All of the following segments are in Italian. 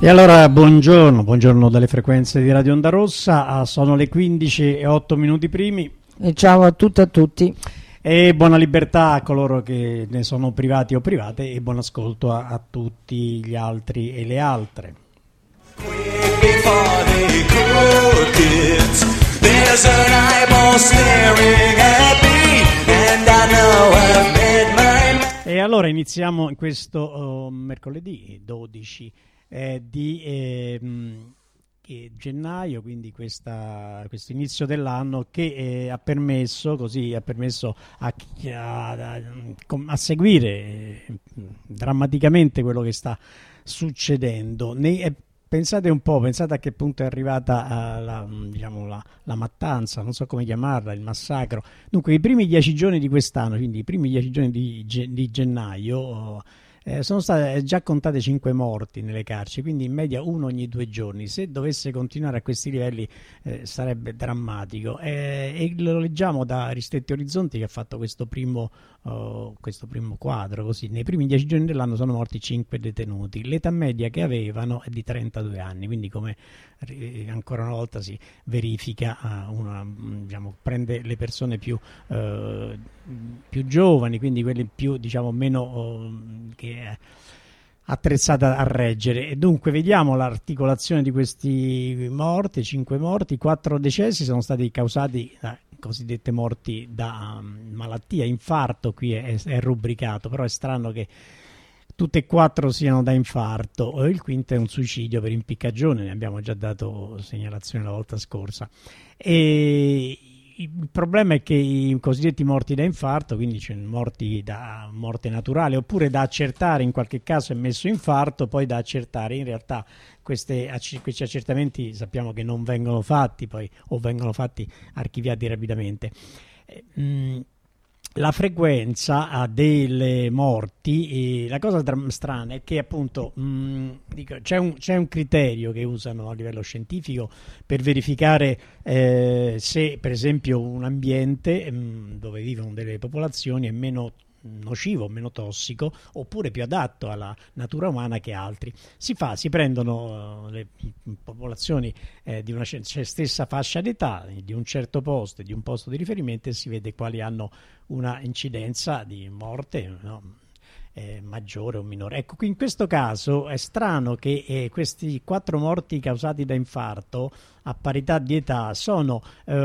E allora buongiorno dalle frequenze di Radio Onda Rossa, sono le 15:08 primi. E ciao a tutte e a tutti. E buona libertà a coloro che ne sono privati o private e buon ascolto a tutti gli altri e le altre. E allora iniziamo in questo mercoledì 12 di gennaio, quindi questo inizio dell'anno che ha permesso a seguire drammaticamente quello che sta succedendo. Pensate a che punto è arrivata la mattanza, non so come chiamarla, il massacro. Dunque, i primi 10 giorni di quest'anno, quindi i primi 10 giorni di gennaio, sono state già contate 5 morti nelle carceri, quindi in media uno ogni 2 giorni. Se dovesse continuare a questi livelli sarebbe drammatico. E lo leggiamo da Ristretti Orizzonti, che ha fatto questo primo quadro. Così, nei primi 10 giorni dell'anno sono morti 5 detenuti. L'età media che avevano è di 32 anni, quindi come ancora una volta si verifica, prende le persone più giovani, quindi quelle più meno che attrezzata a reggere. E dunque vediamo l'articolazione di questi morti, 5 morti. 4 decessi sono stati causati da cosiddette morti da malattia, infarto qui è rubricato, però è strano che tutte e 4 siano da infarto. Il quinto è un suicidio per impiccagione, ne abbiamo già dato segnalazione la volta scorsa. E il problema è che i cosiddetti morti da infarto, quindi c'è morti da morte naturale, oppure da accertare, in qualche caso è messo infarto, poi da accertare. In realtà questi accertamenti sappiamo che non vengono fatti, poi o vengono fatti archiviati rapidamente. La frequenza delle morti, la cosa strana è che appunto c'è un criterio che usano a livello scientifico per verificare se per esempio un ambiente dove vivono delle popolazioni è meno nocivo, meno tossico, oppure più adatto alla natura umana che altri. Si prendono le popolazioni di una stessa fascia d'età, di un certo posto e di un posto di riferimento, e si vede quali hanno una incidenza di morte, no? Maggiore o minore. Ecco, qui in questo caso è strano che questi 4 morti causati da infarto a parità di età sono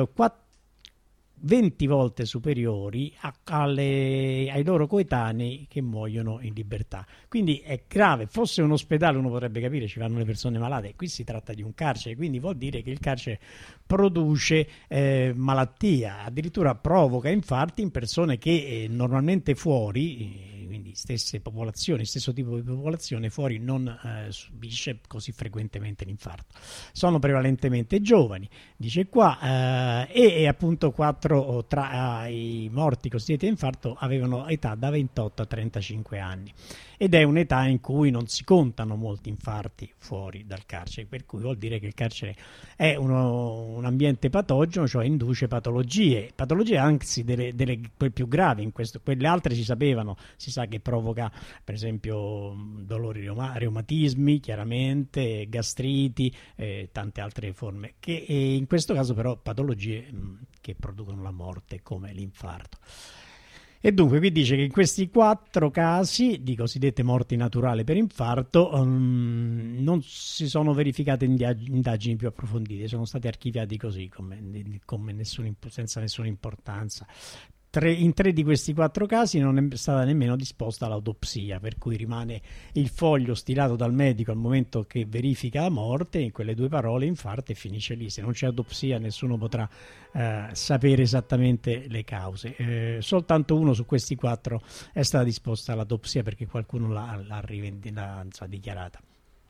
20 volte superiori ai loro coetanei che muoiono in libertà. Quindi è grave. Fosse un ospedale uno potrebbe capire, ci vanno le persone malate. Qui si tratta di un carcere, quindi vuol dire che il carcere produce malattia, addirittura provoca infarti in persone che normalmente fuori, quindi stesse popolazioni, stesso tipo di popolazione, fuori non subisce così frequentemente l'infarto. Sono prevalentemente giovani, dice qua, e appunto 4 tra i morti cosiddetti di infarto avevano età da 28 a 35 anni. Ed è un'età in cui non si contano molti infarti fuori dal carcere, per cui vuol dire che il carcere è un ambiente patogeno, cioè induce patologie anzi quelle più gravi. Quelle altre si sapevano, si sa che provoca per esempio dolori, reumatismi, chiaramente, gastriti, tante altre forme, che in questo caso però patologie che producono la morte come l'infarto. E dunque qui dice che in questi 4 casi di cosiddette morti naturali per infarto non si sono verificate indagini più approfondite, sono stati archiviati così senza nessuna importanza. In 3 di questi 4 casi non è stata nemmeno disposta l'autopsia, per cui rimane il foglio stilato dal medico al momento che verifica la morte, in quelle 2 parole infarto, e finisce lì. Se non c'è autopsia nessuno potrà sapere esattamente le cause. Soltanto 1 su questi 4 è stata disposta l'autopsia perché qualcuno l'ha dichiarata.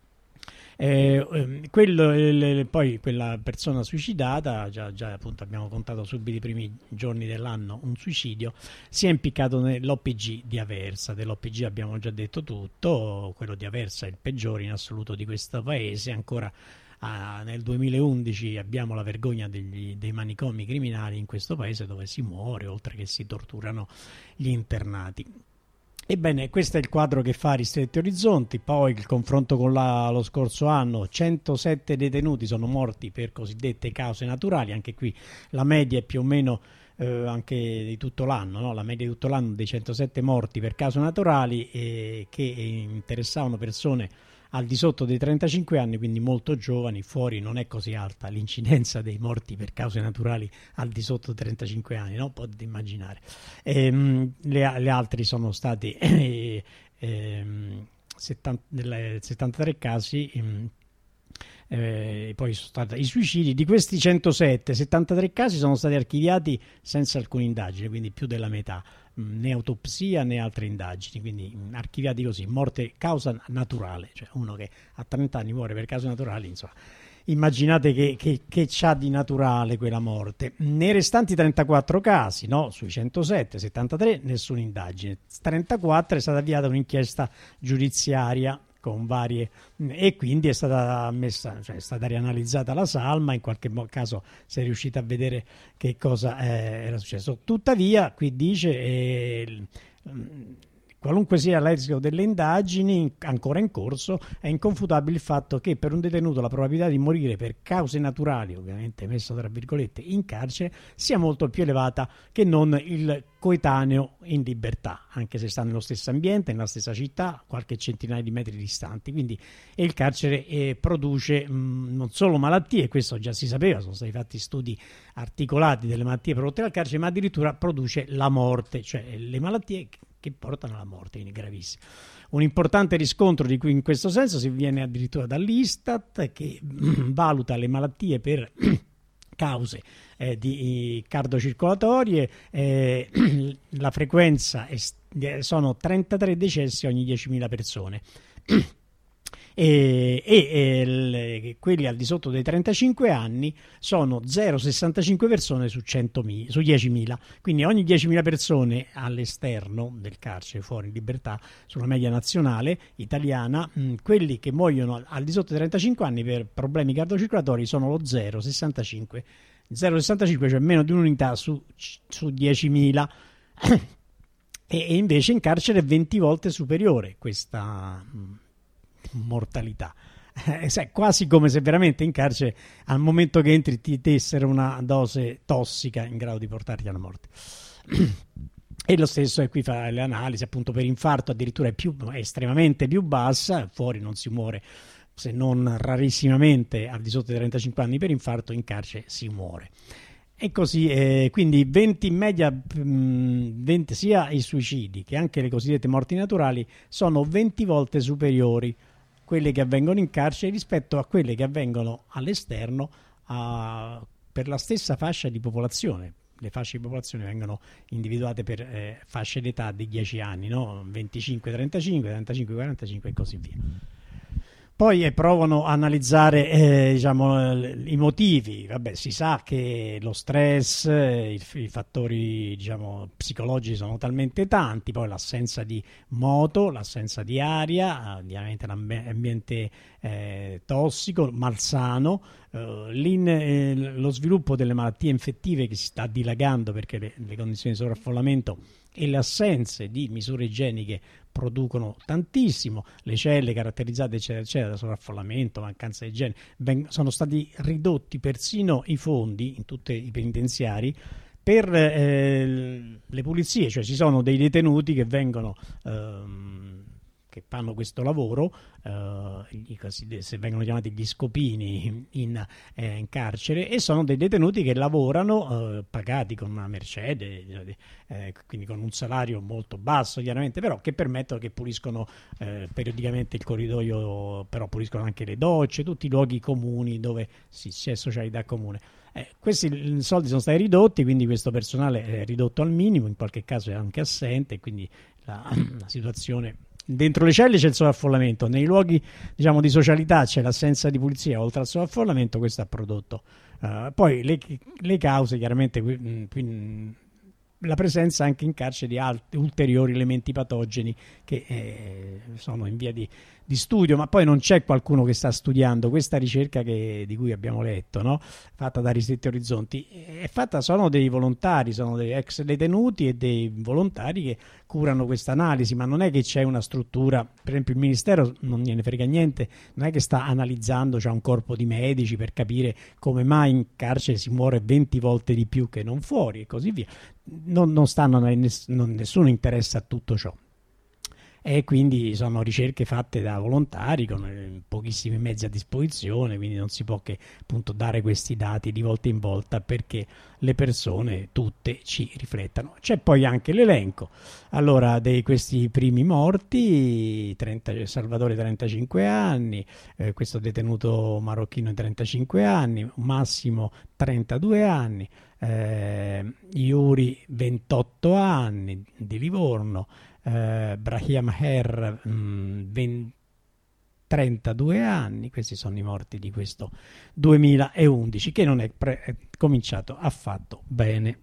Poi quella persona suicidata, già appunto abbiamo contato subito i primi giorni dell'anno un suicidio, si è impiccato nell'OPG di Aversa. Dell'OPG abbiamo già detto tutto, quello di Aversa è il peggiore in assoluto di questo paese. Ancora nel 2011 abbiamo la vergogna dei manicomi criminali in questo paese, dove si muore oltre che si torturano gli internati. Ebbene, questo è il quadro che fa Ristretti Orizzonti. Poi il confronto con lo scorso anno: 107 detenuti sono morti per cosiddette cause naturali. Anche qui la media è più o meno anche di tutto l'anno, no? La media di tutto l'anno dei 107 morti per cause naturali che interessavano persone al di sotto dei 35 anni, quindi molto giovani. Fuori non è così alta l'incidenza dei morti per cause naturali al di sotto dei 35 anni, no? Potete immaginare. Le altre sono stati 73 casi. Poi sono stati i suicidi. Di questi 107, 73 casi sono stati archiviati senza alcuna indagine, quindi più della metà, né autopsia né altre indagini, quindi archiviati così, morte causa naturale, cioè uno che a 30 anni muore per cause naturali, insomma. Immaginate che c'ha di naturale quella morte. Nei restanti 34 casi, no, sui 107, 73 nessuna indagine, 34 è stata avviata un'inchiesta giudiziaria con varie, e quindi è stata messa, cioè è stata rianalizzata la salma, in qualche caso si è riuscita a vedere che cosa era successo. Tuttavia qui dice qualunque sia l'esito delle indagini ancora in corso, è inconfutabile il fatto che per un detenuto la probabilità di morire per cause naturali, ovviamente messo tra virgolette, in carcere, sia molto più elevata che non il coetaneo in libertà, anche se sta nello stesso ambiente, nella stessa città, qualche centinaia di metri distanti. Quindi il carcere produce non solo malattie, questo già si sapeva, sono stati fatti studi articolati delle malattie prodotte dal carcere, ma addirittura produce la morte, cioè le malattie che portano alla morte, quindi gravissimo. Un importante riscontro di cui in questo senso si viene addirittura dall'Istat, che valuta le malattie per cause di cardiocircolatorie. La frequenza sono 33 decessi ogni 10.000 persone. Quelli al di sotto dei 35 anni sono 0,65 persone su 10.000, quindi ogni 10.000 persone all'esterno del carcere, fuori in libertà, sulla media nazionale italiana, quelli che muoiono al di sotto dei 35 anni per problemi cardiocircolatori sono lo 0,65, cioè meno di un'unità su 10.000. E invece in carcere è 20 volte superiore questa mortalità, quasi come se veramente in carcere al momento che entri ti dessero una dose tossica in grado di portarti alla morte. E lo stesso è qui, fa le analisi, appunto per infarto addirittura è estremamente più bassa, fuori non si muore se non rarissimamente al di sotto dei 35 anni per infarto, in carcere si muore. E così, quindi 20 in media, 20, sia i suicidi che anche le cosiddette morti naturali sono 20 volte superiori quelle che avvengono in carcere rispetto a quelle che avvengono all'esterno per la stessa fascia di popolazione. Le fasce di popolazione vengono individuate per fasce d'età di 10 anni, no? 25-35, 35-45 e così via. Poi provano a analizzare i motivi. Vabbè, si sa che lo stress, i fattori psicologici sono talmente tanti, poi l'assenza di moto, l'assenza di aria, ovviamente l'ambiente tossico, malsano, lo sviluppo delle malattie infettive che si sta dilagando perché le condizioni di sovraffollamento e le assenze di misure igieniche producono tantissimo, le celle caratterizzate eccetera eccetera da sovraffollamento, mancanza di igiene, sono stati ridotti persino i fondi in tutti i penitenziari per le pulizie, cioè ci sono dei detenuti che vengono che fanno questo lavoro, se vengono chiamati gli scopini in carcere, e sono dei detenuti che lavorano pagati con una mercede, quindi con un salario molto basso chiaramente, però che permettono, che puliscono periodicamente il corridoio, però puliscono anche le docce, tutti i luoghi comuni dove c'è socialità comune. Questi soldi sono stati ridotti, quindi questo personale è ridotto al minimo, in qualche caso è anche assente, quindi la situazione. Dentro le celle c'è il sovraffollamento, nei luoghi di socialità c'è l'assenza di pulizia, oltre al sovraffollamento questo ha prodotto. Poi le cause, chiaramente la presenza anche in carcere di ulteriori elementi patogeni che sono in via di di studio, ma poi non c'è qualcuno che sta studiando. Questa ricerca di cui abbiamo letto, no? Fatta da Ristretti Orizzonti, sono dei volontari, sono dei ex detenuti e dei volontari che curano questa analisi, ma non è che c'è una struttura, per esempio il Ministero non gliene frega niente, non è che sta analizzando, c'è un corpo di medici per capire come mai in carcere si muore 20 volte di più che non fuori e così via. Nessuno interessa a tutto ciò. E quindi sono ricerche fatte da volontari con pochissimi mezzi a disposizione, quindi non si può che appunto dare questi dati di volta in volta perché le persone tutte ci riflettano. C'è poi anche l'elenco allora di questi primi morti: Salvatore 35 anni, questo detenuto marocchino 35 anni, Massimo 32 anni, Iuri 28 anni di Livorno, Brahim Maher 32 anni. Questi sono i morti di questo 2011 che non è cominciato affatto bene.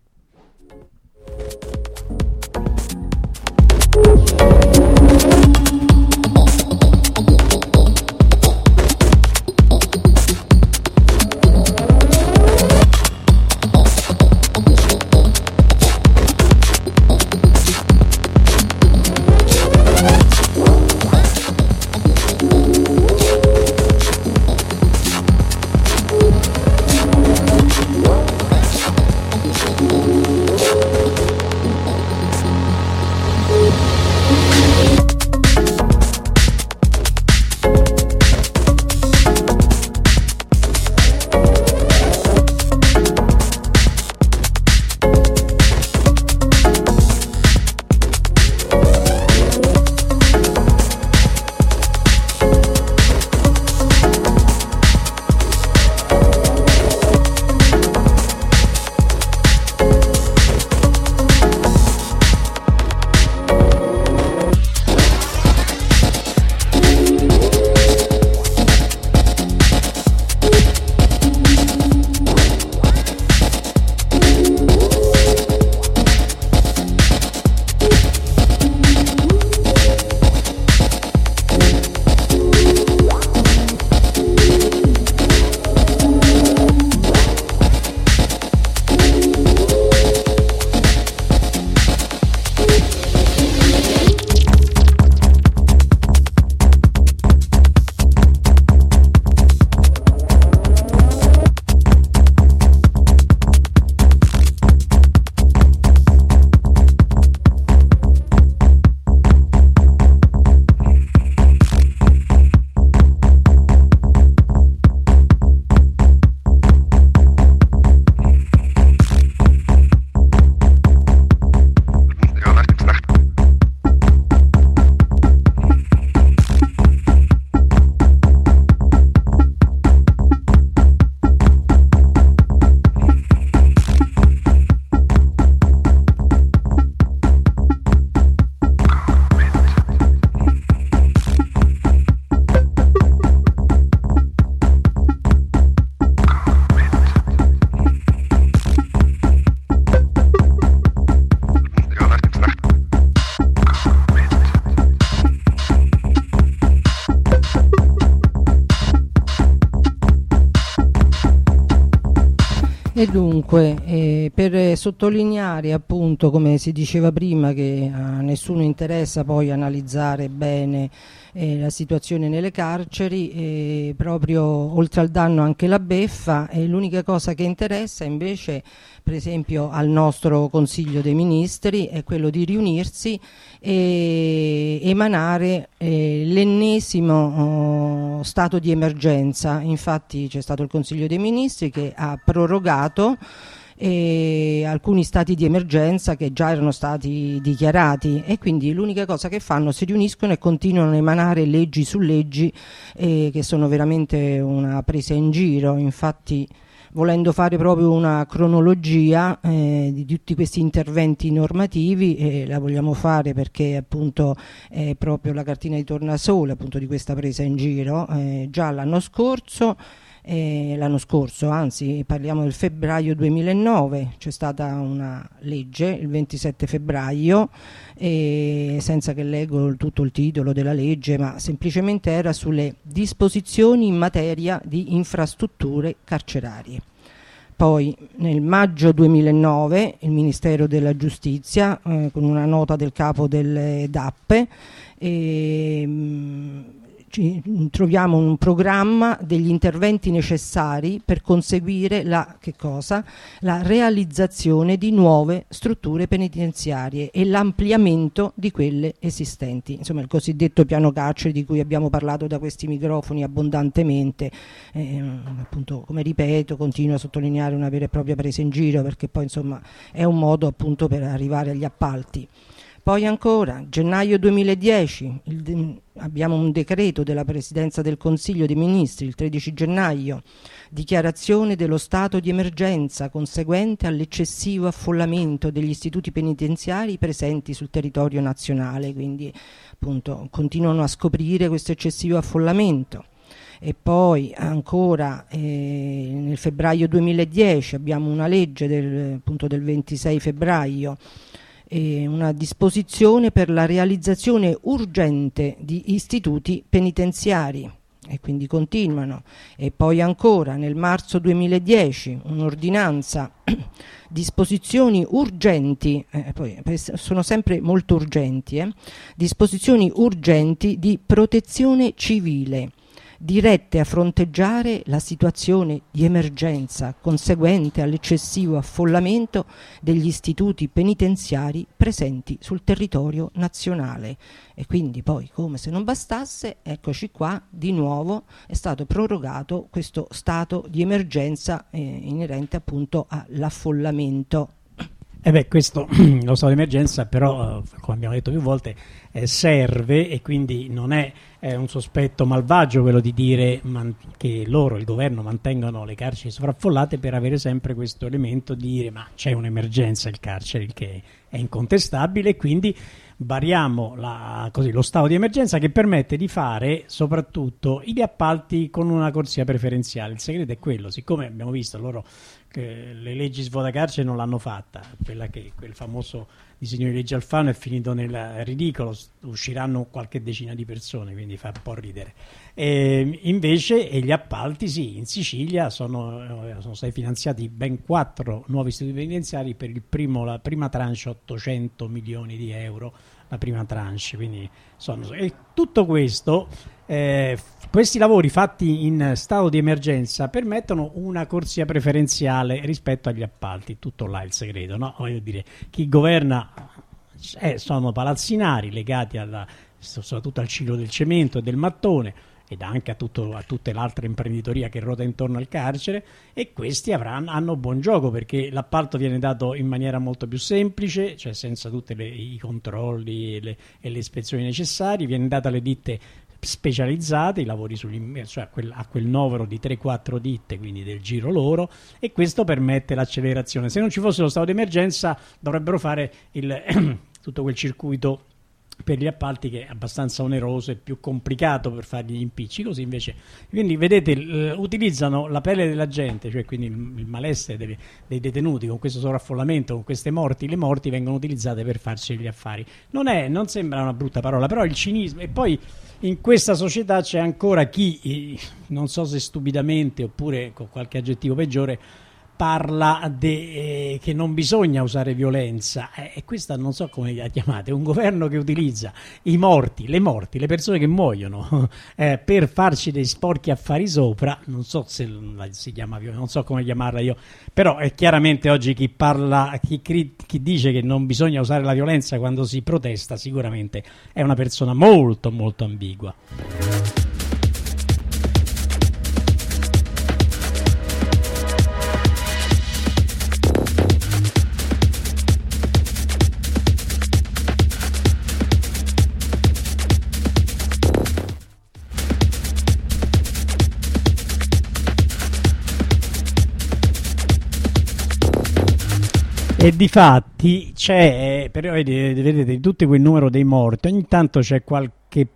E dunque, per sottolineare appunto, come si diceva prima, che a nessuno interessa poi analizzare bene la situazione nelle carceri, proprio oltre al danno anche la beffa, e l'unica cosa che interessa invece, per esempio al nostro Consiglio dei Ministri, è quello di riunirsi e emanare l'ennesimo stato di emergenza. Infatti c'è stato il Consiglio dei Ministri che ha prorogato alcuni stati di emergenza che già erano stati dichiarati, e quindi l'unica cosa che fanno, si riuniscono e continuano a emanare leggi su leggi che sono veramente una presa in giro. Infatti, volendo fare proprio una cronologia di tutti questi interventi normativi, la vogliamo fare perché appunto è proprio la cartina di tornasole appunto di questa presa in giro. Già l'anno scorso l'anno scorso, anzi parliamo del febbraio 2009, c'è stata una legge il 27 febbraio, senza che leggo tutto il titolo della legge, ma semplicemente era sulle disposizioni in materia di infrastrutture carcerarie. Poi nel maggio 2009 il Ministero della Giustizia, con una nota del capo delle DAP, troviamo un programma degli interventi necessari per conseguire la realizzazione di nuove strutture penitenziarie e l'ampliamento di quelle esistenti, insomma il cosiddetto piano carcere di cui abbiamo parlato da questi microfoni abbondantemente, appunto, come ripeto, continuo a sottolineare una vera e propria presa in giro, perché poi insomma è un modo appunto per arrivare agli appalti. Poi ancora, gennaio 2010, abbiamo un decreto della Presidenza del Consiglio dei Ministri, il 13 gennaio, dichiarazione dello stato di emergenza conseguente all'eccessivo affollamento degli istituti penitenziari presenti sul territorio nazionale, quindi appunto continuano a scoprire questo eccessivo affollamento. E poi ancora nel febbraio 2010 abbiamo una legge del 26 febbraio, una disposizione per la realizzazione urgente di istituti penitenziari, e quindi continuano. E poi ancora nel marzo 2010 un'ordinanza, disposizioni urgenti, poi sono sempre molto urgenti, disposizioni urgenti di protezione civile dirette a fronteggiare la situazione di emergenza conseguente all'eccessivo affollamento degli istituti penitenziari presenti sul territorio nazionale. E quindi poi, come se non bastasse, eccoci qua, di nuovo è stato prorogato questo stato di emergenza inerente appunto all'affollamento. Questo lo stato di emergenza però, come abbiamo detto più volte, serve, e quindi non è un sospetto malvagio quello di dire che il governo mantengono le carceri sovraffollate per avere sempre questo elemento di dire ma c'è un'emergenza il carcere, il che è incontestabile, e quindi variamo lo stato di emergenza, che permette di fare soprattutto gli appalti con una corsia preferenziale. Il segreto è quello, siccome abbiamo visto loro che le leggi svuota carcere non l'hanno fatta, quel famoso disegno di legge Alfano è finito nel ridicolo, usciranno qualche decina di persone, quindi fa un po' ridere. Invece gli appalti sì, in Sicilia sono stati finanziati ben 4 nuovi istituti penitenziari per la prima tranche 800 milioni di euro, la prima tranche, quindi e tutto questo, questi lavori fatti in stato di emergenza permettono una corsia preferenziale rispetto agli appalti, tutto là il segreto, no? Voglio dire, chi governa sono palazzinari legati soprattutto al ciclo del cemento e del mattone, ed anche a tutta l'altra imprenditoria che ruota intorno al carcere, e questi hanno buon gioco perché l'appalto viene dato in maniera molto più semplice, cioè senza tutti i controlli e le ispezioni necessarie, viene data alle ditte specializzate, i lavori cioè a quel novero di 3-4 ditte, quindi del giro loro, e questo permette l'accelerazione. Se non ci fosse lo stato di emergenza dovrebbero fare tutto quel circuito per gli appalti, che è abbastanza oneroso e più complicato per fare gli impicci, così invece, quindi vedete, utilizzano la pelle della gente, cioè quindi il malessere dei detenuti con questo sovraffollamento, con queste morti. Le morti vengono utilizzate per farci gli affari. Non sembra una brutta parola, però il cinismo. E poi in questa società c'è ancora chi, non so se stupidamente oppure con qualche aggettivo peggiore, parla che non bisogna usare violenza, e questa non so come la chiamate, un governo che utilizza le morti, le persone che muoiono per farci dei sporchi affari sopra. Non so se si chiama violenza, non so come chiamarla io, però è chiaramente oggi chi dice che non bisogna usare la violenza quando si protesta sicuramente è una persona molto molto ambigua. E difatti c'è, però vedete, di tutto quel numero dei morti, ogni tanto c'è qualche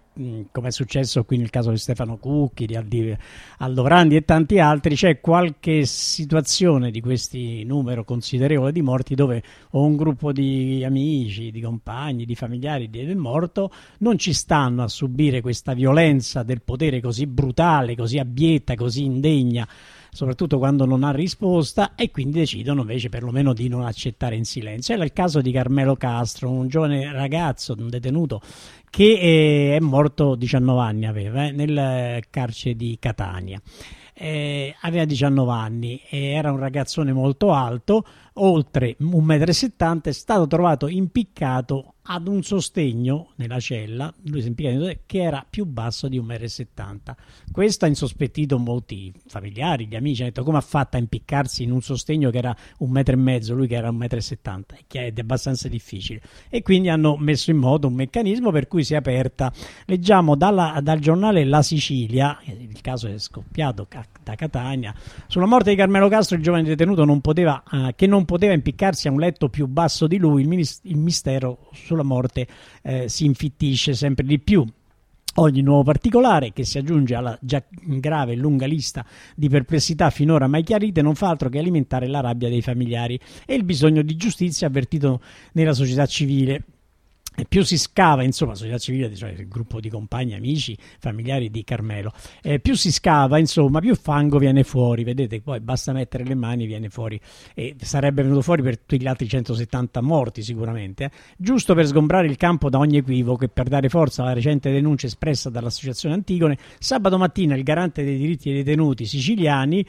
come è successo qui nel caso di Stefano Cucchi, di Aldo Grandi e tanti altri, c'è qualche situazione di questi numero considerevole di morti dove o un gruppo di amici, di compagni, di familiari del morto non ci stanno a subire questa violenza del potere così brutale, così abbietta, così indegna, soprattutto quando non ha risposta, e quindi decidono invece perlomeno di non accettare in silenzio. Era il caso di Carmelo Castro, un giovane ragazzo, un detenuto che è morto, 19 anni aveva, nel carcere di Catania. Aveva 19 anni, era un ragazzone molto alto, oltre 1,70 m, è stato trovato impiccato ad un sostegno nella cella, lui si è impiccato, che era più basso di 1,70 m. Questo ha insospettito molti familiari, gli amici, hanno detto: come ha fatto a impiccarsi in un sostegno che era 1,5 m, lui che era 1,70 m, che è abbastanza difficile. E quindi hanno messo in moto un meccanismo per cui si è aperta, leggiamo dal giornale La Sicilia, il caso è scoppiato da Catania, sulla morte di Carmelo Castro, il giovane detenuto che non poteva impiccarsi a un letto più basso di lui, il mistero sulla morte si infittisce sempre di più. Ogni nuovo particolare, che si aggiunge alla già grave e lunga lista di perplessità finora mai chiarite, non fa altro che alimentare la rabbia dei familiari e il bisogno di giustizia avvertito nella società civile. E più si scava, insomma, società civile, cioè il gruppo di compagni, amici, familiari di Carmelo, più si scava, insomma, più fango viene fuori. Vedete, poi basta mettere le mani, viene fuori, e sarebbe venuto fuori per tutti gli altri 170 morti sicuramente, giusto per sgombrare il campo da ogni equivoco e per dare forza alla recente denuncia espressa dall'associazione Antigone. Sabato mattina il garante dei diritti dei detenuti siciliani,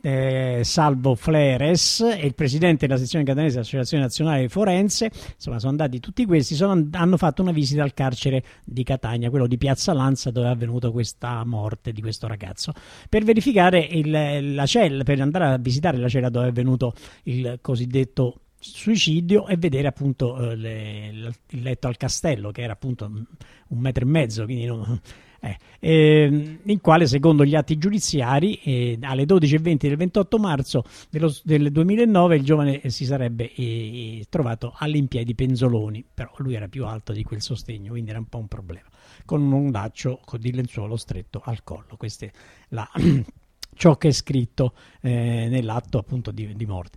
Salvo Fleres, e il presidente della sezione catanese dell'Associazione Nazionale Forense, insomma sono andati tutti questi, hanno fatto una visita al carcere di Catania, quello di Piazza Lanza, dove è avvenuta questa morte di questo ragazzo, per verificare la cella, per andare a visitare la cella dove è avvenuto il cosiddetto suicidio e vedere appunto il letto al castello, che era appunto 1,5 m, quindi in quale, secondo gli atti giudiziari, alle 12:20 del 28 marzo del 2009 il giovane si sarebbe trovato all'impiedi penzoloni, però lui era più alto di quel sostegno, quindi era un po' un problema, con un laccio di lenzuolo stretto al collo. Questo è ciò che è scritto nell'atto appunto di morte,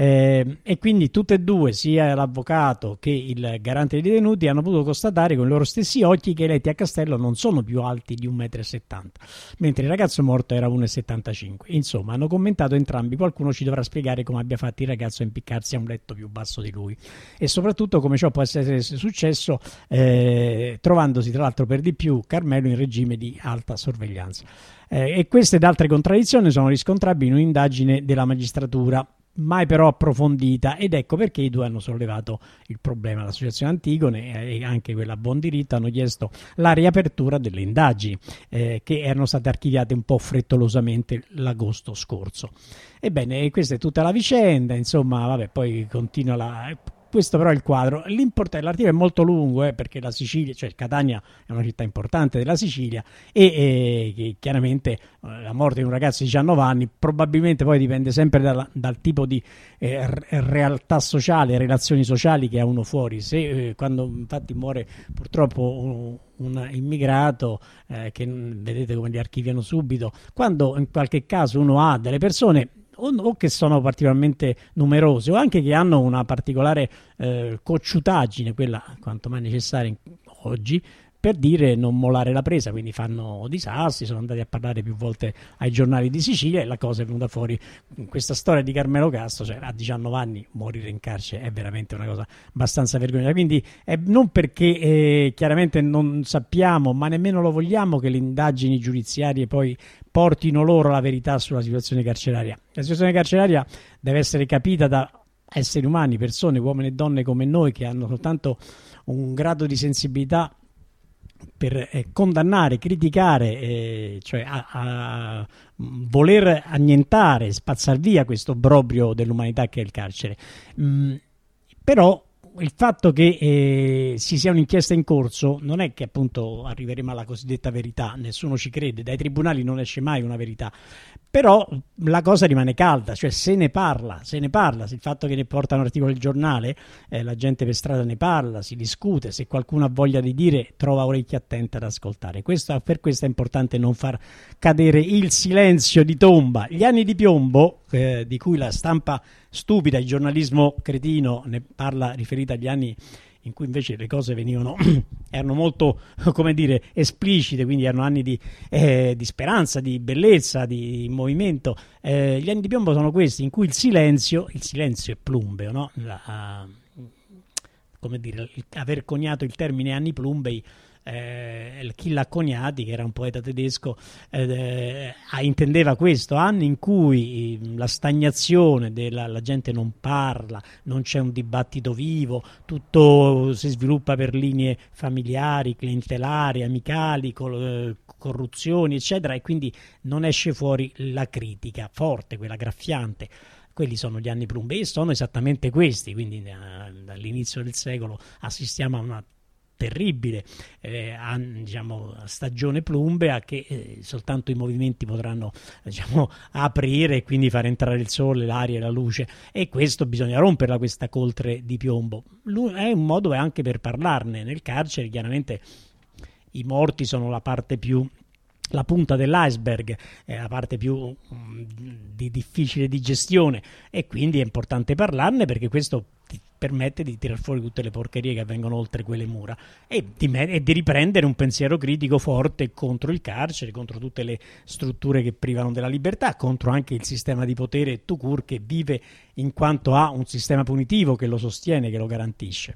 e quindi tutte e due, sia l'avvocato che il garante dei detenuti, hanno potuto constatare con i loro stessi occhi che i letti a castello non sono più alti di 1,70 m, mentre il ragazzo morto era 1,75 m. Insomma, hanno commentato entrambi: qualcuno ci dovrà spiegare come abbia fatto il ragazzo a impiccarsi a un letto più basso di lui, e soprattutto come ciò può essere successo, trovandosi tra l'altro per di più Carmelo in regime di alta sorveglianza. E queste ed altre contraddizioni sono riscontrabili in un'indagine della magistratura, mai però approfondita, ed ecco perché i due hanno sollevato il problema. L'Associazione Antigone e anche quella Buon Diritto hanno chiesto la riapertura delle indagini che erano state archiviate un po' frettolosamente l'agosto scorso. Ebbene, questa è tutta la vicenda, insomma, vabbè, poi continua questo però è il quadro. L'articolo è molto lungo, perché la Sicilia, cioè Catania è una città importante della Sicilia, e chiaramente la morte di un ragazzo di 19 anni probabilmente poi dipende sempre dal tipo di realtà sociale, relazioni sociali che ha uno fuori. Se quando infatti muore purtroppo un immigrato, che vedete come li archiviano subito, quando in qualche caso uno ha delle persone o che sono particolarmente numerose, o anche che hanno una particolare cocciutaggine, quella quanto mai necessaria oggi, per dire non mollare la presa, quindi fanno disastri. Sono andati a parlare più volte ai giornali di Sicilia e la cosa è venuta fuori. Questa storia di Carmelo Castro, cioè a 19 anni morire in carcere è veramente una cosa abbastanza vergognosa, quindi non perché chiaramente non sappiamo, ma nemmeno lo vogliamo, che le indagini giudiziarie poi portino loro la verità sulla situazione carceraria. La situazione carceraria deve essere capita da esseri umani, persone, uomini e donne come noi, che hanno soltanto un grado di sensibilità per condannare, criticare, cioè a voler annientare, spazzar via questo obbrobrio dell'umanità che è il carcere. Però il fatto che ci sia un'inchiesta in corso non è che appunto arriveremo alla cosiddetta verità, nessuno ci crede, dai tribunali non esce mai una verità, Però la cosa rimane calda, cioè se ne parla, il fatto che ne portano articoli il giornale, la gente per strada ne parla, si discute, se qualcuno ha voglia di dire trova orecchie attente ad ascoltare. Per questo è importante non far cadere il silenzio di tomba. Gli anni di piombo, di cui la stampa stupida, il giornalismo cretino ne parla riferita agli anni in cui invece le cose erano molto, come dire, esplicite, quindi erano anni di speranza, di bellezza, di movimento. Gli anni di piombo sono questi in cui il silenzio è plumbeo, no? Come dire, aver coniato il termine anni plumbei, chi l'ha coniati, che era un poeta tedesco, intendeva questo, anni in cui la stagnazione la gente non parla, non c'è un dibattito vivo, tutto si sviluppa per linee familiari, clientelari, amicali, corruzioni eccetera, e quindi non esce fuori la critica forte, quella graffiante. Quelli sono gli anni plumbei e sono esattamente questi, quindi dall'inizio del secolo assistiamo a una terribile stagione plumbea che soltanto i movimenti potranno aprire e quindi far entrare il sole, l'aria e la luce, e questo bisogna romperla, questa coltre di piombo. È un modo anche per parlarne. Nel carcere chiaramente i morti sono la punta dell'iceberg, la parte più difficile di gestione, e quindi è importante parlarne perché questo ti permette di tirar fuori tutte le porcherie che avvengono oltre quelle mura e di riprendere un pensiero critico forte contro il carcere, contro tutte le strutture che privano della libertà, contro anche il sistema di potere tout court che vive in quanto ha un sistema punitivo che lo sostiene, che lo garantisce.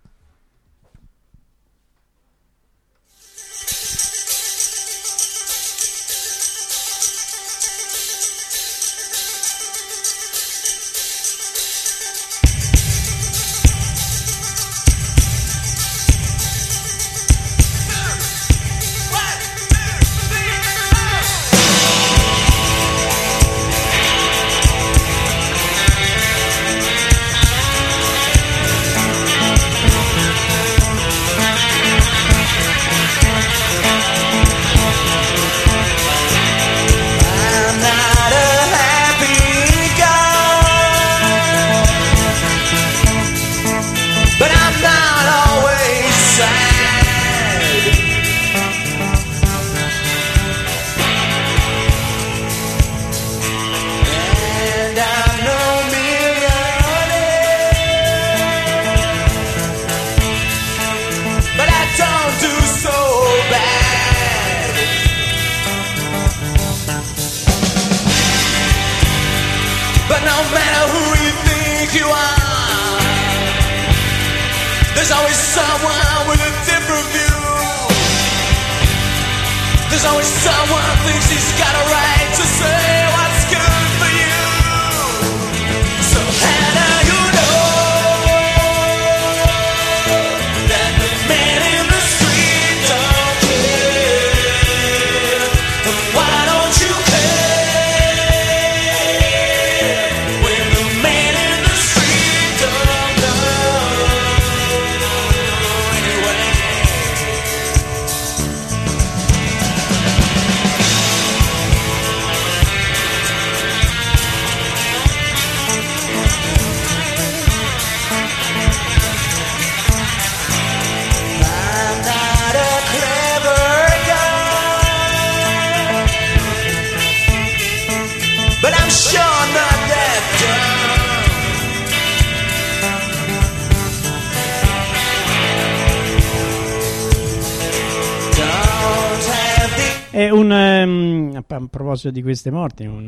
A proposito di queste morti, un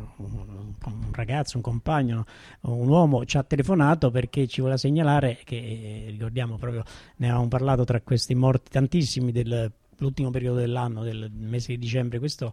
ragazzo, un compagno, un uomo ci ha telefonato perché ci voleva segnalare che, ricordiamo proprio, ne avevamo parlato tra questi morti tantissimi dell'ultimo periodo dell'anno, del mese di dicembre. Questo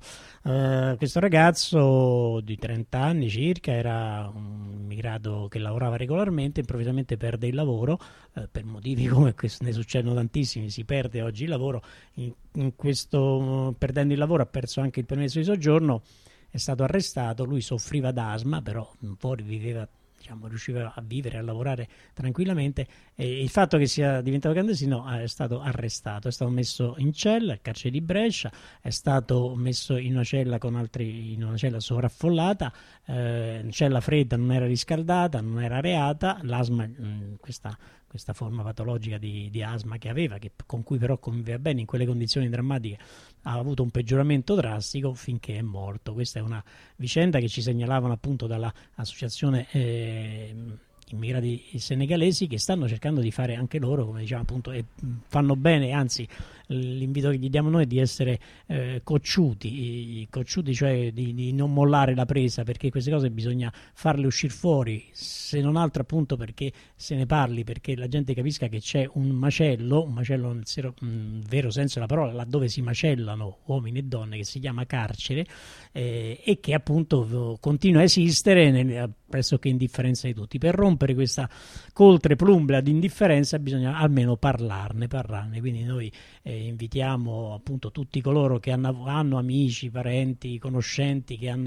ragazzo di 30 anni circa era un immigrato che lavorava regolarmente, improvvisamente perde il lavoro per motivi come questo, ne succedono tantissimi, si perde oggi il lavoro, perdendo il lavoro ha perso anche il permesso di soggiorno, è stato arrestato, lui soffriva d'asma, però fuori viveva diciamo, riusciva a vivere, a lavorare tranquillamente, e il fatto che sia diventato clandestino è stato arrestato, è stato messo in cella, al carcere di Brescia, è stato messo in una cella con altri, in una cella sovraffollata, cella fredda, non era riscaldata, non era areata, l'asma, questa forma patologica di asma che aveva, con cui però conviveva bene in quelle condizioni drammatiche, ha avuto un peggioramento drastico finché è morto. Questa è una vicenda che ci segnalavano appunto dall'associazione immigrati senegalesi, che stanno cercando di fare anche loro, come diciamo appunto, e fanno bene, anzi l'invito che gli diamo noi è di essere cocciuti, cioè di non mollare la presa, perché queste cose bisogna farle uscire fuori, se non altro appunto perché se ne parli, perché la gente capisca che c'è un macello nel vero senso della parola, laddove si macellano uomini e donne, che si chiama carcere, e che appunto continua a esistere pressoché indifferenza di tutti. Per rompere questa coltre plumbea di indifferenza bisogna almeno parlarne. Quindi noi invitiamo appunto tutti coloro che hanno amici, parenti, conoscenti che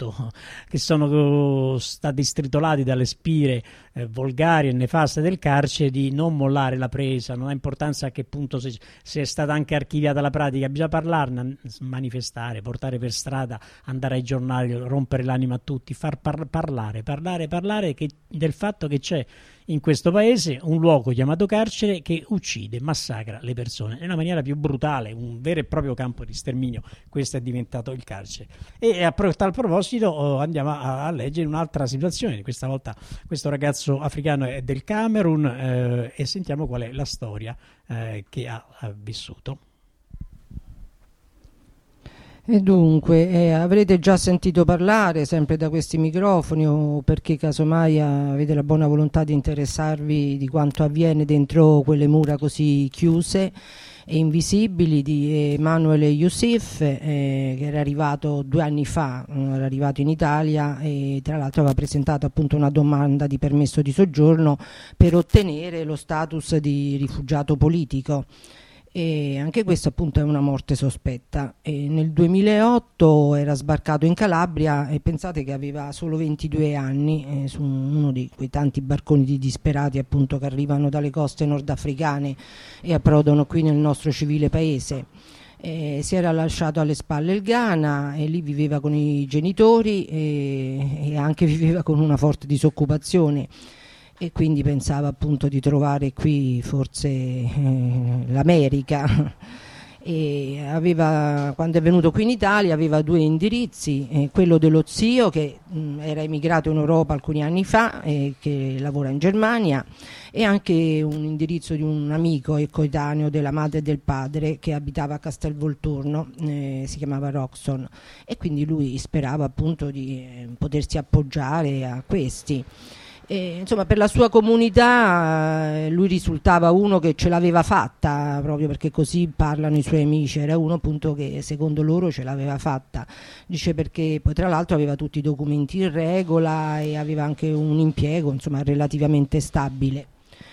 sono stati stritolati dalle spire volgari e nefaste del carcere, di non mollare la presa. Non ha importanza a che punto, se è stata anche archiviata la pratica, bisogna parlarne, manifestare, portare per strada, andare ai giornali, rompere l'anima a tutti, far parlare del fatto che c'è in questo paese un luogo chiamato carcere che uccide, massacra le persone nella maniera più brutale, un vero e proprio campo di sterminio. Questo è diventato il carcere. E a tal proposito andiamo a leggere un'altra situazione. Questa volta questo ragazzo africano è del Camerun, e sentiamo qual è la storia che ha vissuto. E dunque, avrete già sentito parlare sempre da questi microfoni, o perché casomai avete la buona volontà di interessarvi di quanto avviene dentro quelle mura così chiuse e invisibili, di Emanuele Youssef, che era arrivato 2 anni fa, era arrivato in Italia e tra l'altro aveva presentato appunto una domanda di permesso di soggiorno per ottenere lo status di rifugiato politico. E anche questa appunto è una morte sospetta. E nel 2008 era sbarcato in Calabria e pensate che aveva solo 22 anni, su uno di quei tanti barconi di disperati appunto che arrivano dalle coste nordafricane e approdano qui nel nostro civile paese. Si era lasciato alle spalle il Ghana e lì viveva con i genitori e anche viveva con una forte disoccupazione. E quindi pensava appunto di trovare qui forse l'America. E quando è venuto qui in Italia aveva 2 indirizzi, quello dello zio che era emigrato in Europa alcuni anni fa e che lavora in Germania, e anche un indirizzo di un amico e coetaneo della madre e del padre che abitava a Castelvolturno, si chiamava Roxon, e quindi lui sperava appunto di potersi appoggiare a questi. Insomma, per la sua comunità lui risultava uno che ce l'aveva fatta, proprio perché così parlano i suoi amici. Era uno appunto che secondo loro ce l'aveva fatta, dice, perché poi tra l'altro aveva tutti i documenti in regola e aveva anche un impiego insomma relativamente stabile.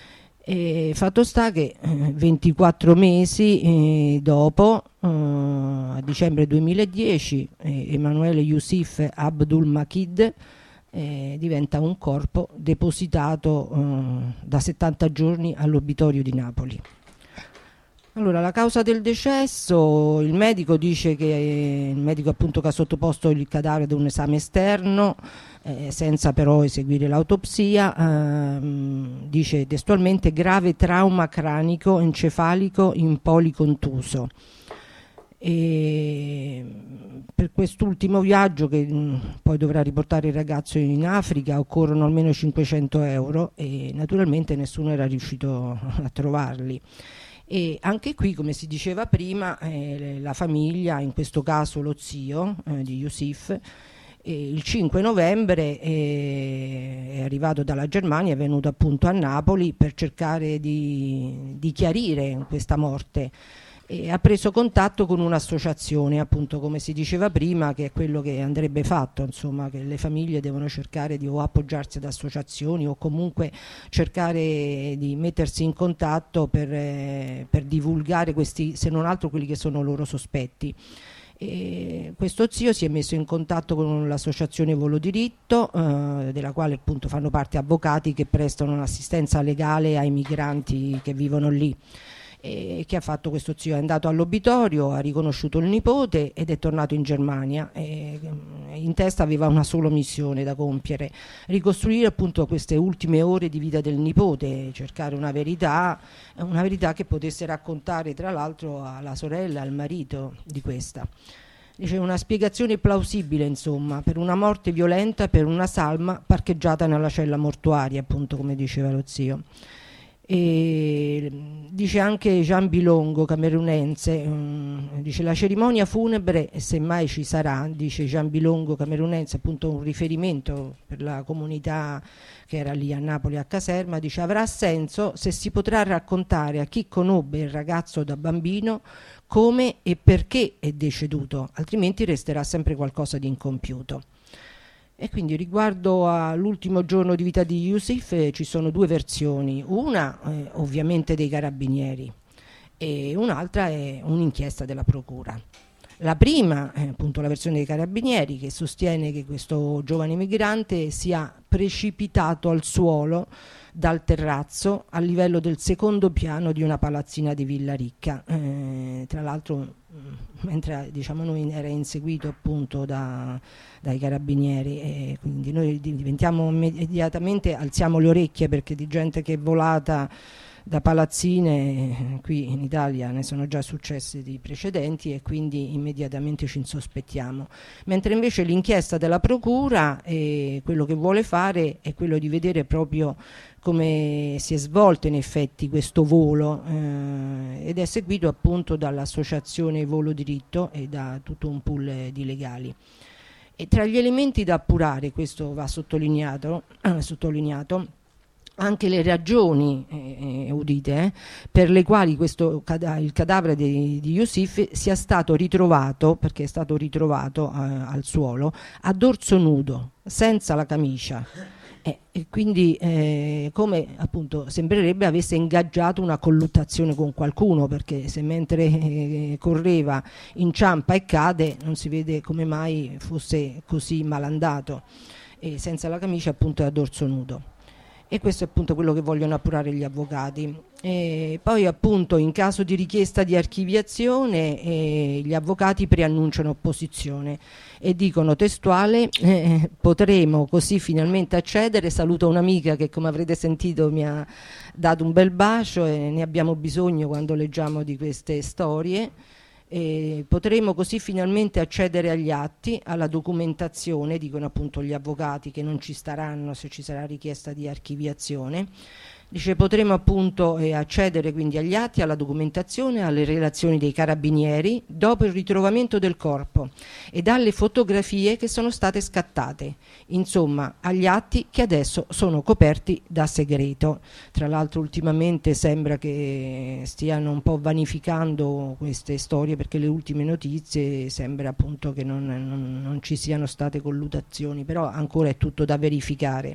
E fatto sta che 24 mesi dopo, a dicembre 2010, Emanuele Youssef Abdul Makid diventa un corpo depositato da 70 giorni all'obitorio di Napoli. Allora, la causa del decesso, il medico dice che il medico appunto che ha sottoposto il cadavere ad un esame esterno, senza però eseguire l'autopsia, dice testualmente grave trauma cranico encefalico in policontuso. E per quest'ultimo viaggio, che poi dovrà riportare il ragazzo in Africa, occorrono almeno 500 euro e naturalmente nessuno era riuscito a trovarli. E anche qui, come si diceva prima, la famiglia, in questo caso lo zio di Youssef, il 5 novembre è arrivato dalla Germania, è venuto appunto a Napoli per cercare di chiarire questa morte. E ha preso contatto con un'associazione, appunto come si diceva prima, che è quello che andrebbe fatto, insomma, che le famiglie devono cercare di o appoggiarsi ad associazioni o comunque cercare di mettersi in contatto per divulgare questi, se non altro quelli che sono loro sospetti. E questo zio si è messo in contatto con l'associazione Volo Diritto, della quale appunto fanno parte avvocati che prestano un'assistenza legale ai migranti che vivono lì. E che ha fatto questo zio? È andato all'obitorio, ha riconosciuto il nipote ed è tornato in Germania. In testa aveva una sola missione da compiere: ricostruire appunto queste ultime ore di vita del nipote, cercare una verità che potesse raccontare tra l'altro alla sorella, al marito di questa. Dice una spiegazione plausibile, insomma, per una morte violenta, per una salma parcheggiata nella cella mortuaria, appunto, come diceva lo zio. E dice anche Jean Bilongo, camerunense, dice la cerimonia funebre, se mai ci sarà, dice Jean Bilongo, camerunense, appunto un riferimento per la comunità che era lì a Napoli a Caserma, dice avrà senso se si potrà raccontare a chi conobbe il ragazzo da bambino come e perché è deceduto, altrimenti resterà sempre qualcosa di incompiuto. E quindi riguardo all'ultimo giorno di vita di Yusif ci sono due versioni, una ovviamente dei carabinieri e un'altra è un'inchiesta della procura. La prima è appunto la versione dei carabinieri, che sostiene che questo giovane migrante sia precipitato al suolo dal terrazzo a livello del secondo piano di una palazzina di Villaricca. Tra l'altro mentre diciamo noi era inseguito appunto dai carabinieri, e quindi noi diventiamo immediatamente, alziamo le orecchie, perché di gente che è volata da palazzine qui in Italia ne sono già successi di precedenti, e quindi immediatamente ci insospettiamo, mentre invece l'inchiesta della procura quello che vuole fare è quello di vedere proprio come si è svolto in effetti questo volo, ed è seguito appunto dall'associazione Volo Diritto e da tutto un pool di legali. E tra gli elementi da appurare, questo va sottolineato anche le ragioni udite per le quali il cadavere di Yusif sia stato ritrovato, perché è stato ritrovato al suolo a dorso nudo, senza la camicia. E quindi come appunto sembrerebbe avesse ingaggiato una colluttazione con qualcuno, perché se mentre correva inciampa e cade, non si vede come mai fosse così malandato, e senza la camicia appunto a dorso nudo. E questo è appunto quello che vogliono appurare gli avvocati. E poi appunto in caso di richiesta di archiviazione gli avvocati preannunciano opposizione e dicono testuale potremo così finalmente accedere, saluto un'amica che come avrete sentito mi ha dato un bel bacio e ne abbiamo bisogno quando leggiamo di queste storie. Potremo così finalmente accedere agli atti, alla documentazione, dicono appunto gli avvocati che non ci staranno se ci sarà richiesta di archiviazione. Dice potremo appunto accedere quindi agli atti, alla documentazione, alle relazioni dei carabinieri dopo il ritrovamento del corpo e dalle fotografie che sono state scattate, insomma agli atti che adesso sono coperti da segreto. Tra l'altro ultimamente sembra che stiano un po' vanificando queste storie, perché le ultime notizie sembra appunto che non ci siano state colluttazioni, però ancora è tutto da verificare.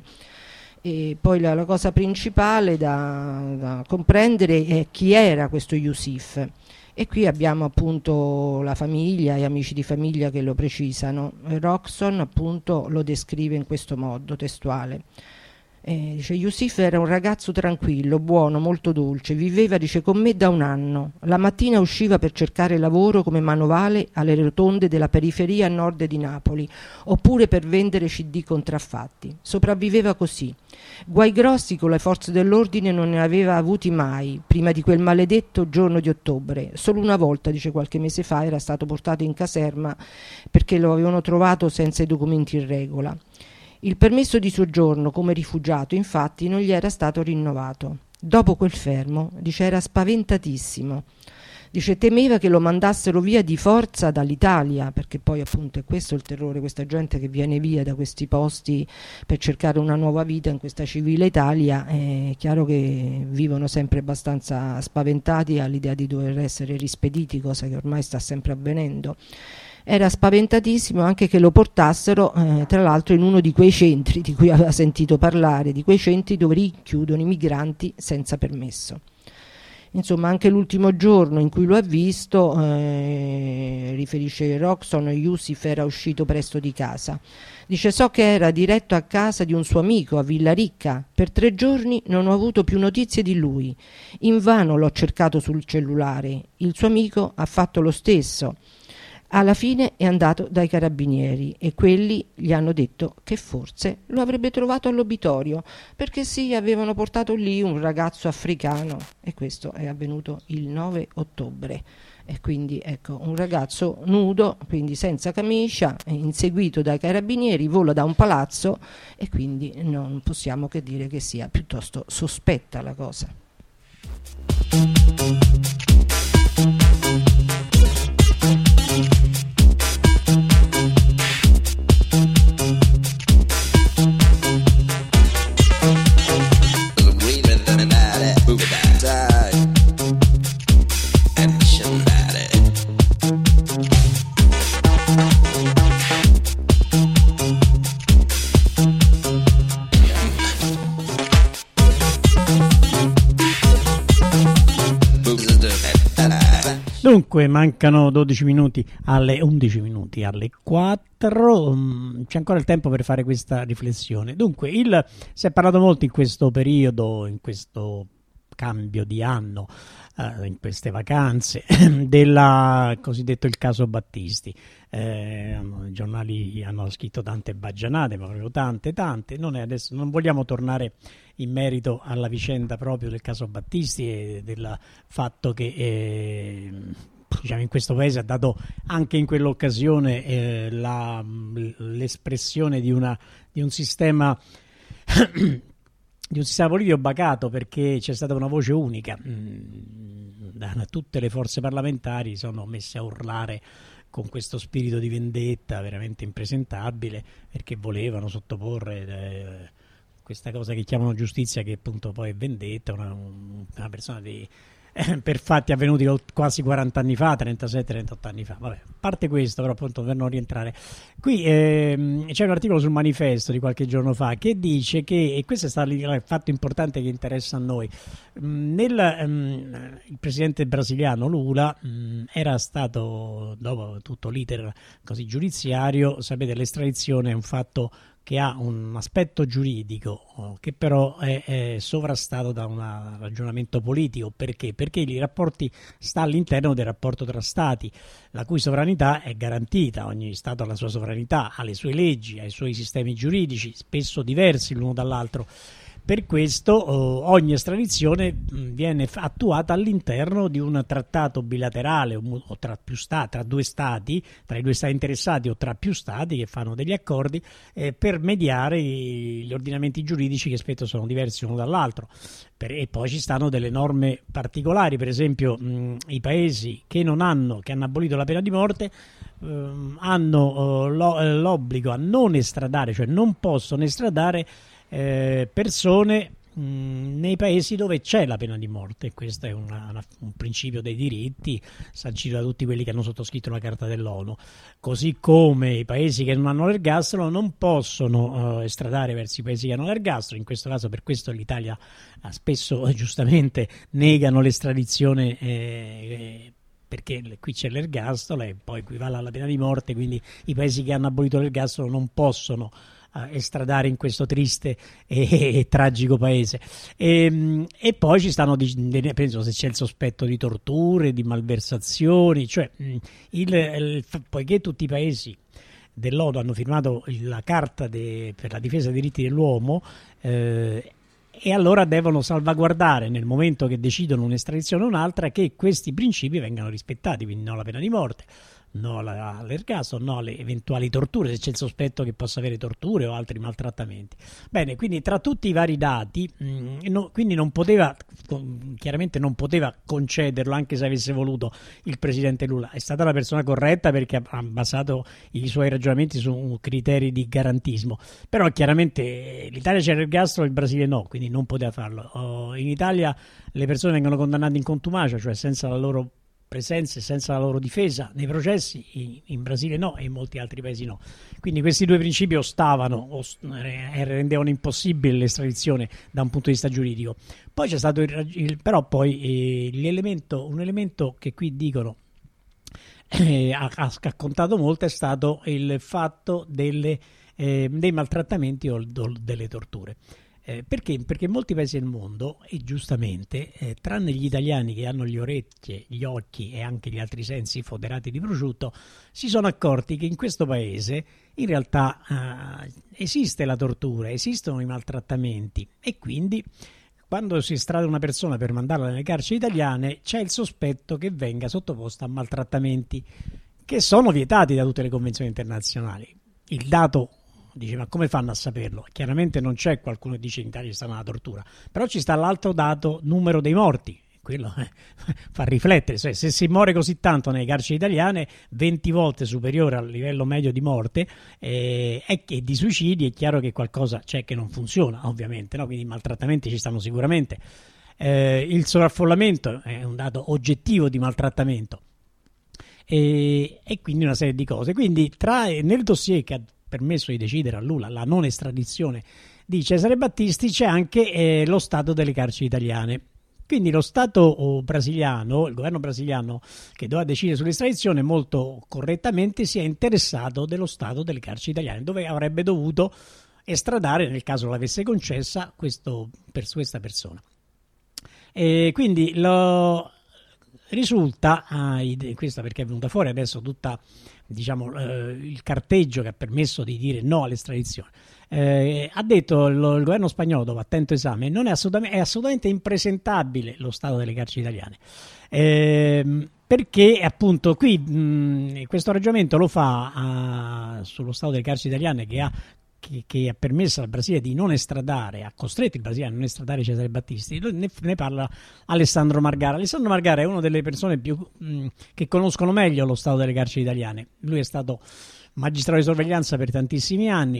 E poi la cosa principale da comprendere è chi era questo Yusif, e qui abbiamo appunto la famiglia e amici di famiglia che lo precisano. Roxon appunto lo descrive in questo modo testuale. Dice Yusif era un ragazzo tranquillo, buono, molto dolce, viveva dice con me da un anno, la mattina usciva per cercare lavoro come manovale alle rotonde della periferia a nord di Napoli, oppure per vendere CD contraffatti, sopravviveva così. Guai grossi con le forze dell'ordine non ne aveva avuti mai prima di quel maledetto giorno di ottobre. Solo una volta, dice qualche mese fa, era stato portato in caserma perché lo avevano trovato senza i documenti in regola. Il permesso di soggiorno come rifugiato infatti non gli era stato rinnovato. Dopo quel fermo, dice, era spaventatissimo. Dice temeva che lo mandassero via di forza dall'Italia, perché poi appunto è questo il terrore, questa gente che viene via da questi posti per cercare una nuova vita in questa civile Italia. È chiaro che vivono sempre abbastanza spaventati all'idea di dover essere rispediti, cosa che ormai sta sempre avvenendo. Era spaventatissimo anche che lo portassero tra l'altro in uno di quei centri di cui aveva sentito parlare, di quei centri dove rinchiudono i migranti senza permesso. Insomma, anche l'ultimo giorno in cui lo ha visto, riferisce Roxon, Yusif era uscito presto di casa. Dice: so che era diretto a casa di un suo amico a Villaricca. Per 3 giorni non ho avuto più notizie di lui. Invano l'ho cercato sul cellulare. Il suo amico ha fatto lo stesso. Alla fine è andato dai carabinieri e quelli gli hanno detto che forse lo avrebbe trovato all'obitorio, perché sì, avevano portato lì un ragazzo africano, e questo è avvenuto il 9 ottobre. E quindi ecco, un ragazzo nudo, quindi senza camicia, inseguito dai carabinieri, vola da un palazzo, e quindi non possiamo che dire che sia piuttosto sospetta la cosa. Dunque, mancano 12 minuti alle 11 minuti alle 4, c'è ancora il tempo per fare questa riflessione. Dunque, si è parlato molto in questo periodo, in questo cambio di anno, in queste vacanze, del cosiddetto il caso Battisti. I giornali hanno scritto tante baggianate, ma proprio tante. Adesso non vogliamo tornare in merito alla vicenda proprio del caso Battisti e del fatto che diciamo, in questo paese ha dato anche in quell'occasione l'espressione di un sistema di un sistema politico bacato, perché c'è stata una voce unica. Da tutte le forze parlamentari sono messe a urlare con questo spirito di vendetta veramente impresentabile, perché volevano sottoporre questa cosa che chiamano giustizia, che appunto poi è vendetta, una persona per fatti avvenuti quasi 40 anni fa, 37-38 anni fa. Vabbè, a parte questo, però appunto per non rientrare qui, c'è un articolo sul Manifesto di qualche giorno fa che dice che, e questo è stato il fatto importante che interessa a noi, il presidente brasiliano Lula era stato, dopo tutto l'iter così giudiziario, sapete, l'estradizione è un fatto che ha un aspetto giuridico che però è sovrastato da un ragionamento politico. Perché? Perché i rapporti sta all'interno del rapporto tra stati, la cui sovranità è garantita. Ogni stato ha la sua sovranità, ha le sue leggi, ha i suoi sistemi giuridici, spesso diversi l'uno dall'altro. Per questo ogni estradizione viene attuata all'interno di un trattato bilaterale o tra più stati, tra due stati, tra i due stati interessati o tra più stati che fanno degli accordi per mediare gli ordinamenti giuridici che spesso sono diversi uno dall'altro. E poi ci stanno delle norme particolari, per esempio i paesi che hanno abolito la pena di morte hanno l'obbligo a non estradare, cioè non possono estradare persone nei paesi dove c'è la pena di morte. Questo è un principio dei diritti sancito da tutti quelli che hanno sottoscritto la Carta dell'ONU, così come i paesi che non hanno l'ergastolo non possono estradare verso i paesi che hanno l'ergastolo. In questo caso, per questo l'Italia spesso giustamente negano l'estradizione perché qui c'è l'ergastolo e poi equivale alla pena di morte, quindi i paesi che hanno abolito l'ergastolo non possono estradare in questo triste e tragico paese. E poi ci stanno, penso, se c'è il sospetto di torture, di malversazioni, cioè poiché tutti i paesi dell'ONU hanno firmato la Carta per la difesa dei diritti dell'uomo, e allora devono salvaguardare, nel momento che decidono un'estradizione o un'altra, che questi principi vengano rispettati, quindi no alla pena di morte, no all'ergastolo, no alle eventuali torture, se c'è il sospetto che possa avere torture o altri maltrattamenti. Bene, quindi tra tutti i vari dati, quindi chiaramente non poteva concederlo, anche se avesse voluto il presidente Lula. È stata la persona corretta perché ha basato i suoi ragionamenti su criteri di garantismo, però chiaramente l'Italia c'era l'ergastolo, il Brasile no, quindi non poteva farlo. In Italia le persone vengono condannate in contumacia, cioè senza la loro presenza e senza la loro difesa nei processi, in Brasile no e in molti altri paesi no. Quindi questi due principi rendevano impossibile l'estradizione da un punto di vista giuridico. Poi c'è stato un elemento che qui dicono ha contato molto, è stato il fatto dei maltrattamenti o delle torture. Perché? Perché in molti paesi del mondo, e giustamente, tranne gli italiani che hanno le orecchie, gli occhi e anche gli altri sensi foderati di prosciutto, si sono accorti che in questo paese in realtà esiste la tortura, esistono i maltrattamenti, e quindi quando si estrada una persona per mandarla nelle carceri italiane c'è il sospetto che venga sottoposta a maltrattamenti che sono vietati da tutte le convenzioni internazionali. Il dato dice, ma come fanno a saperlo? Chiaramente non c'è qualcuno che dice in Italia sta una tortura, però ci sta l'altro dato, numero dei morti. Quello fa riflettere, cioè, se si muore così tanto nelle carceri italiane, 20 volte superiore al livello medio di morte e di suicidi, è chiaro che qualcosa c'è che non funziona, ovviamente, no? Quindi i maltrattamenti ci stanno sicuramente. Il sovraffollamento è un dato oggettivo di maltrattamento e quindi una serie di cose. Quindi nel dossier che ha permesso di decidere a Lula la non estradizione di Cesare Battisti c'è anche lo stato delle carceri italiane. Quindi lo Stato brasiliano, il governo brasiliano che doveva decidere sull'estradizione, molto correttamente si è interessato dello stato delle carceri italiane, dove avrebbe dovuto estradare, nel caso l'avesse concessa, questa persona. E quindi risulta, questa perché è venuta fuori adesso tutta, diciamo, il carteggio che ha permesso di dire no all'estradizione. Ha detto il governo spagnolo, dopo attento esame, è assolutamente impresentabile lo stato delle carceri italiane, perché appunto qui questo ragionamento lo fa sullo stato delle carceri italiane che ha permesso al Brasile di non estradare, ha costretto il Brasile a non estradare Cesare Battisti. Ne parla Alessandro Margara. Alessandro Margara è una delle persone che conoscono meglio lo stato delle carceri italiane. Lui è stato magistrato di sorveglianza per tantissimi anni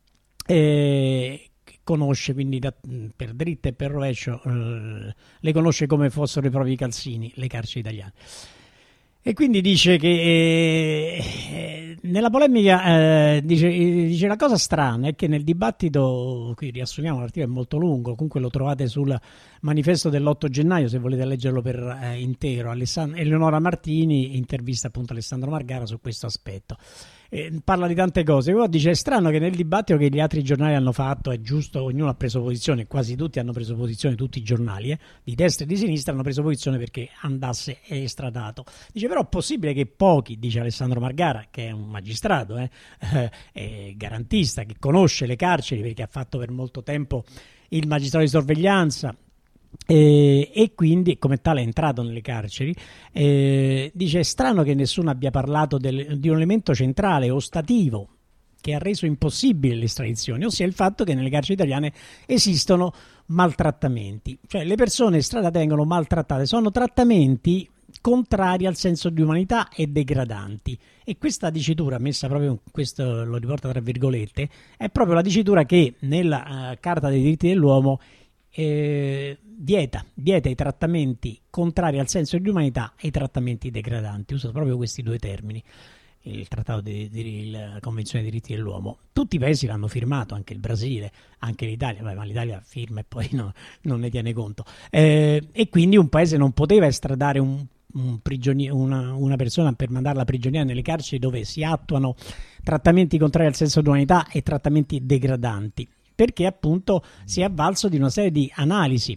e conosce quindi per dritta e per rovescio, le conosce come fossero i propri calzini le carceri italiane. E quindi dice che nella polemica dice la cosa strana è che nel dibattito, qui riassumiamo, l'articolo è molto lungo, comunque lo trovate sul manifesto dell'8 gennaio se volete leggerlo per intero. Eleonora Martini intervista appunto Alessandro Margara su questo aspetto. Parla di tante cose, però dice è strano che nel dibattito che gli altri giornali hanno fatto, è giusto, ognuno ha preso posizione, quasi tutti hanno preso posizione, tutti i giornali di destra e di sinistra hanno preso posizione perché andasse estradato. Dice però è possibile che pochi, dice Alessandro Margara, che è un magistrato, garantista, che conosce le carceri perché ha fatto per molto tempo il magistrato di sorveglianza, e quindi come tale è entrato nelle carceri, dice è strano che nessuno abbia parlato di un elemento centrale ostativo che ha reso impossibile l'estradizione, ossia il fatto che nelle carceri italiane esistono maltrattamenti, cioè le persone estradate vengono maltrattate, sono trattamenti contrari al senso di umanità e degradanti, e questa dicitura messa proprio, questo lo riporta tra virgolette, è proprio la dicitura che nella Carta dei diritti dell'uomo vieta i trattamenti contrari al senso di umanità e i trattamenti degradanti. Usa proprio questi due termini il trattato la Convenzione dei diritti dell'uomo. Tutti i paesi l'hanno firmato, anche il Brasile, anche l'Italia, ma l'Italia firma e poi non ne tiene conto, e quindi un paese non poteva estradare una persona per mandarla prigioniera nelle carceri dove si attuano trattamenti contrari al senso di umanità e trattamenti degradanti, perché appunto si è avvalso di una serie di analisi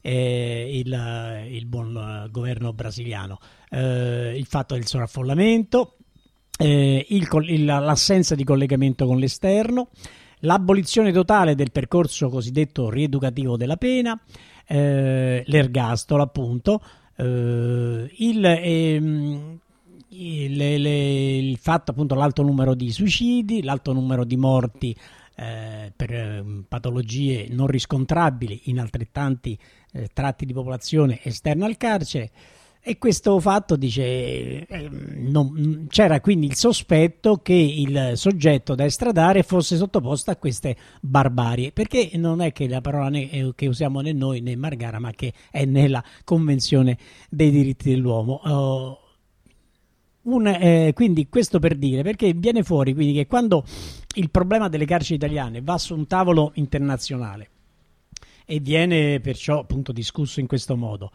il buon governo brasiliano, il fatto del sovraffollamento, l'assenza di collegamento con l'esterno, l'abolizione totale del percorso cosiddetto rieducativo della pena, l'ergastolo appunto, il fatto appunto l'alto numero di suicidi, l'alto numero di morti per patologie non riscontrabili in altrettanti tratti di popolazione esterna al carcere, E questo fatto dice, c'era quindi il sospetto che il soggetto da estradare fosse sottoposto a queste barbarie, perché non è che la parola che usiamo né noi né Margara, ma che è nella Convenzione dei diritti dell'uomo. Quindi questo per dire, perché viene fuori quindi che quando il problema delle carceri italiane va su un tavolo internazionale e viene perciò appunto discusso in questo modo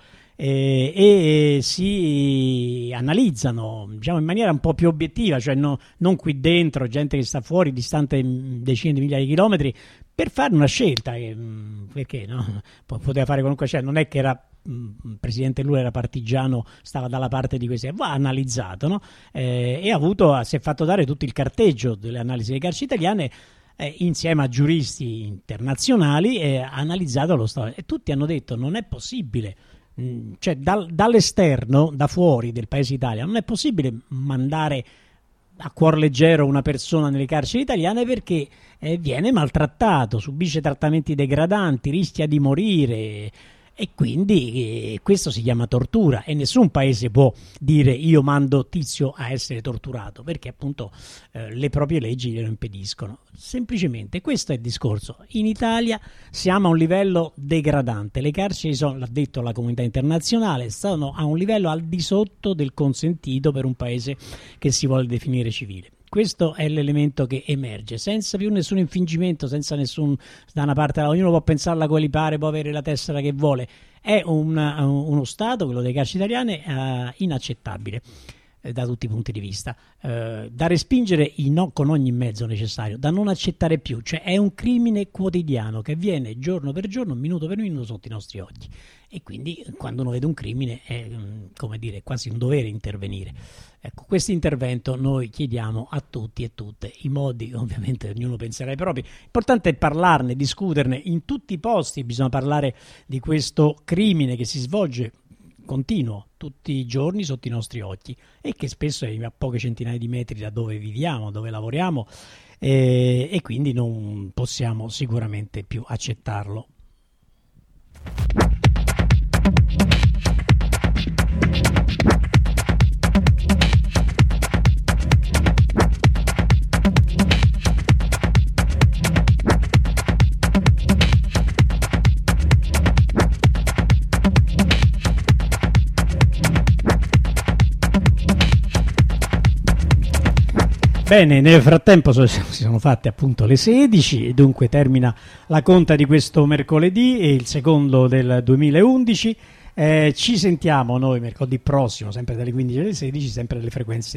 e si analizzano, diciamo, in maniera un po' più obiettiva, cioè non qui dentro, gente che sta fuori, distante decine di migliaia di chilometri, per fare una scelta, perché no? Poteva fare qualunque scelta, non è che era il presidente Lula era partigiano, stava dalla parte di questi, va analizzato, no? E si è fatto dare tutto il carteggio delle analisi delle carceri italiane, insieme a giuristi internazionali, ha analizzato lo stato, e tutti hanno detto non è possibile, cioè dall'esterno, da fuori del paese Italia, non è possibile mandare a cuor leggero una persona nelle carceri italiane, perché viene maltrattato, subisce trattamenti degradanti, rischia di morire. E quindi questo si chiama tortura, e nessun paese può dire io mando Tizio a essere torturato, perché appunto le proprie leggi glielo impediscono. Semplicemente questo è il discorso. In Italia siamo a un livello degradante, le carceri sono, l'ha detto la comunità internazionale, sono a un livello al di sotto del consentito per un paese che si vuole definire civile. Questo è l'elemento che emerge, senza più nessun infingimento, senza nessun, da una parte ognuno può pensarla come gli pare, può avere la tessera che vuole. È uno Stato, quello delle carceri italiane, inaccettabile da tutti i punti di vista, da respingere con ogni mezzo necessario, da non accettare più, cioè è un crimine quotidiano che avviene giorno per giorno, minuto per minuto sotto i nostri occhi, e quindi quando uno vede un crimine è, come dire, quasi un dovere intervenire. Ecco, questo intervento noi chiediamo a tutti e tutte, i modi ovviamente ognuno penserà ai propri, l'importante è parlarne, discuterne, in tutti i posti bisogna parlare di questo crimine che si svolge continuo tutti i giorni sotto i nostri occhi e che spesso è a poche centinaia di metri da dove viviamo, dove lavoriamo, e quindi non possiamo sicuramente più accettarlo. Bene, nel frattempo si sono fatte appunto le 16 e dunque termina la conta di questo mercoledì, il secondo del 2011. Ci sentiamo noi mercoledì prossimo, sempre dalle 15 alle 16, sempre dalle frequenze